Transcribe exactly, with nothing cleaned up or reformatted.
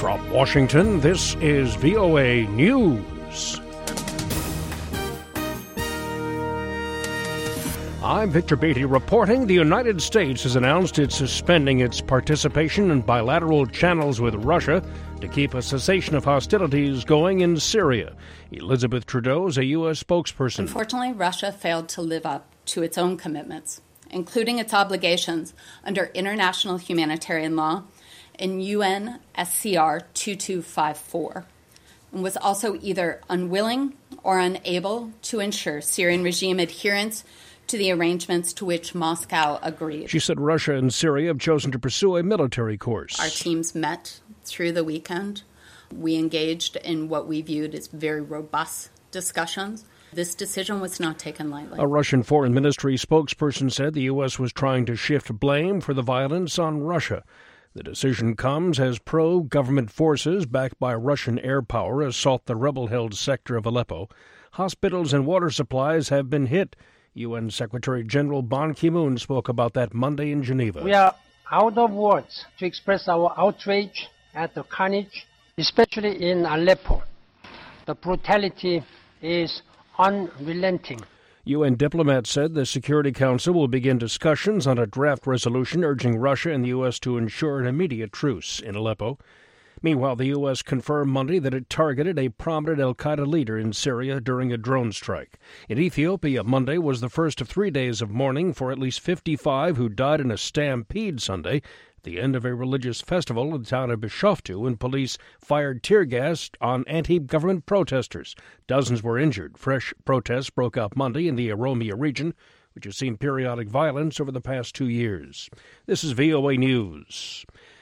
From Washington, this is V O A News. I'm Victor Beatty reporting the United States has announced it's suspending its participation in bilateral channels with Russia to keep a cessation of hostilities going in Syria. Elizabeth Trudeau is a U S spokesperson. Unfortunately, Russia failed to live up to its own commitments, including its obligations under international humanitarian law in U N S C R twenty-two fifty-four, and was also either unwilling or unable to ensure Syrian regime adherence to the arrangements to which Moscow agreed. She said Russia and Syria have chosen to pursue a military course. Our teams met through the weekend. We engaged in what we viewed as very robust discussions. This decision was not taken lightly. A Russian Foreign Ministry spokesperson said the U S was trying to shift blame for the violence on Russia. The decision comes as pro-government forces backed by Russian air power assault the rebel-held sector of Aleppo. Hospitals and water supplies have been hit. U N Secretary General Ban Ki-moon spoke about that Monday in Geneva. We are out of words to express our outrage at the carnage, especially in Aleppo. The brutality is unrelenting. U N diplomats said the Security Council will begin discussions on a draft resolution urging Russia and the U S to ensure an immediate truce in Aleppo. Meanwhile, the U S confirmed Monday that it targeted a prominent al-Qaeda leader in Syria during a drone strike. In Ethiopia, Monday was the first of three days of mourning for at least fifty-five who died in a stampede Sunday at the end of a religious festival in the town of Bishoftu when police fired tear gas on anti-government protesters. Dozens were injured. Fresh protests broke out Monday in the Oromia region, which has seen periodic violence over the past two years. This is V O A News.